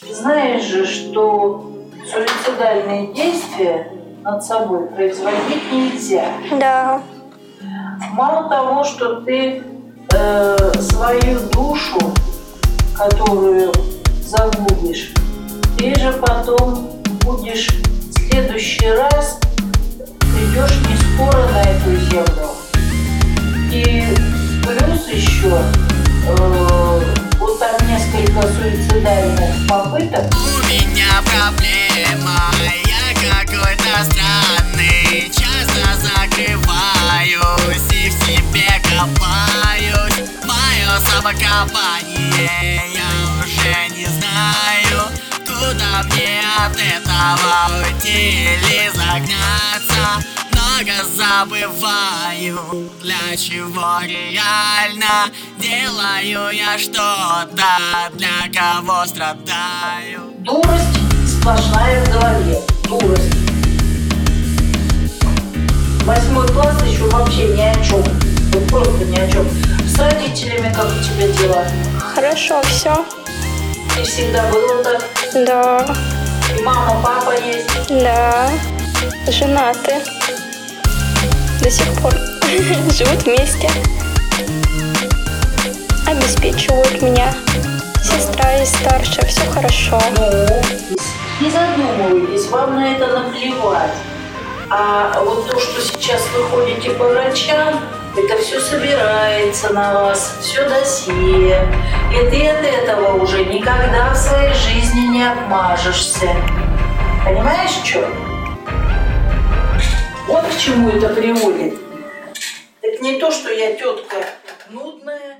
Знаешь же, что суицидальные действия над собой производить нельзя. Да. Мало того, что ты свою душу, которую загубишь, ты же потом будешь в следующий раз придешь не скоро на эту землю. И плюс еще вот там несколько суицидальных попыток. У меня проблема, я какой-то странный, часто закрываюсь и в себе копаюсь. Мое самокопание, я уже не знаю, куда мне от этого уйти или загнаться. Много забываю, для чего реально делаю я что-то, для кого страдаю. Дурость сплошная в голове. Дурость. 8 класс еще вообще ни о чем. Вот просто ни о чем. С родителями как у тебя дела? Хорошо, все. И всегда было так? Да. И мама, папа есть? Да. Женаты. До сих пор живут вместе. Обеспечивают меня. Сестра есть старшая, все хорошо. Ну, не задумывайтесь, вам на это наплевать. А вот то, что сейчас вы ходите по врачам, это все собирается на вас, все досье. И ты от этого уже никогда в своей жизни не отмажешься. Понимаешь, что? Вот к чему это приводит. Это не то, что я тетка нудная.